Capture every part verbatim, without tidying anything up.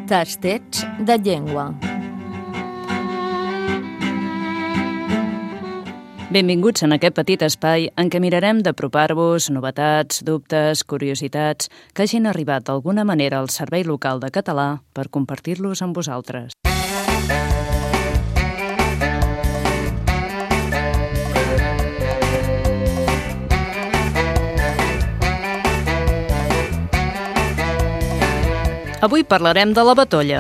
Tastets de llengua. Benvinguts en aquest petit espai en què mirarem d'apropar-vos novetats, dubtes, curiositats que hagin arribat d'alguna manera al Servei Local de Català per compartir-los amb vosaltres. Avui parlarem de la batolla.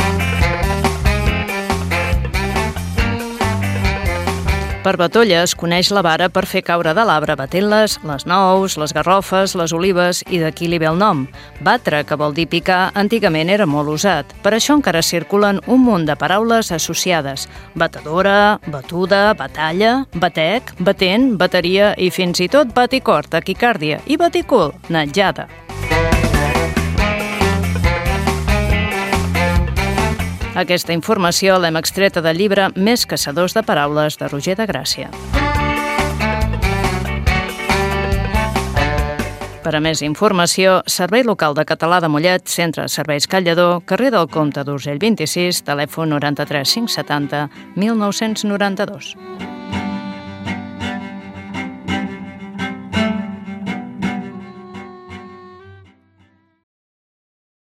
Per batolla es coneix la vara per fer caure de l'arbre batent-les, les nous, les garrofes, les olives i d'aquí li ve el nom. Batre, que vol dir picar, antigament era molt usat. Per això encara circulen un munt de paraules associades. Batedora, batuda, batalla, batec, batent, bateria i fins i tot baticor, taquicàrdia i baticul, natjada. Aquesta informació l'hem extreta del llibre Més caçadors de paraules de Roger de Gràcia. Per a més informació, Servei Local de Català de Mollet, Centre de Serveis Call Lledó, carrer del Comte d'Urgell vint-i-sis, telèfon noranta-tres cinc setanta mil nou-cents noranta-dos.